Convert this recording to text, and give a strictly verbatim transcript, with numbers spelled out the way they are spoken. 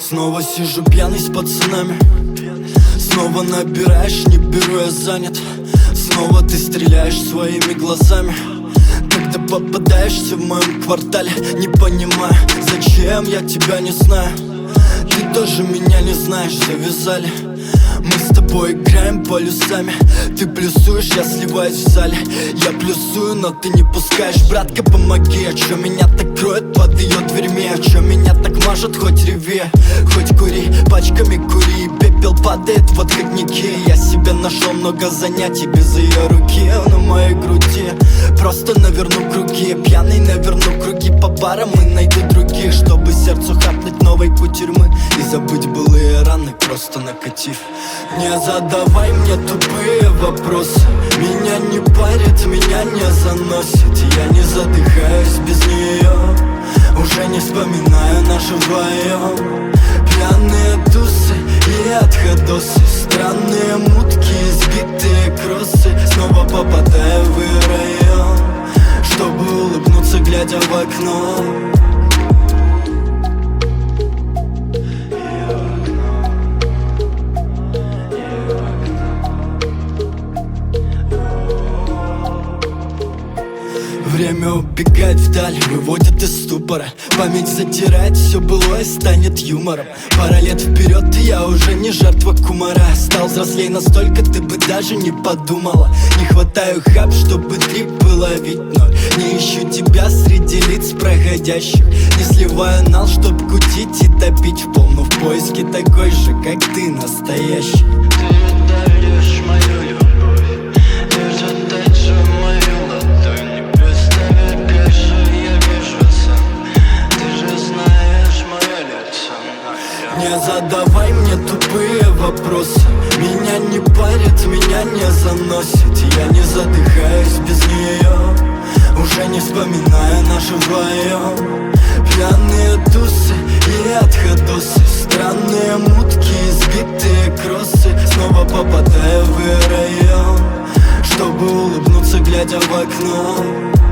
Снова сижу пьяный с пацанами. Снова набираешь, не беру, я занят. Снова ты стреляешь своими глазами. Когда попадаешься в моем квартале, не понимаю, зачем я тебя не знаю. Ты тоже меня не знаешь, завязали. Мы с тобой играем полюсами. Ты плюсуешь, я сливаюсь в зале. Я плюсую, но ты не пускаешь. Братка, помоги, а чё меня так кроет под ее дверьми? А чё меня так мажет, хоть реви, хоть кури, пачками кури. Пепел падает в отходники. Я себе нашел много занятий без ее руки. На моей груди просто наверну круги. Пьяный наверну круги по барам и найду других, чтобы сердцу хапнуть новой кутерьмы и забыть былые раны, просто накатив. Не задавай мне тупые вопросы. Меня не парит, меня не заносит. Я не задыхаюсь без нее. Уже не вспоминаю наши вдвоем. Пьяные тусы и отходосы. Странные мутки, сбитые кроссы. Снова попадаю в ее район, чтобы улыбнуться, глядя в окно. Время убегает вдаль, выводит из ступора. Память затирает все былое, станет юмором. Пара лет вперед, и я уже не жертва кумара. Стал взрослей настолько, ты бы даже не подумала. Не хватаю хаб, чтобы трип ловить ноль. Не ищу тебя среди лиц проходящих. Не сливаю нал, чтоб кутить и топить в полну. В поиске такой же, как ты, настоящий. Ты даешь мою любовь, держит так же мою ладонь. Не задавай мне тупые вопросы. Меня не парит, меня не заносит. Я не задыхаюсь без нее. Уже не вспоминаю наши вдвоем. Пьяные тусы и отходосы. Странные мутки, сбитые кроссы. Снова попадаю в ее район, чтобы улыбнуться, глядя в окно.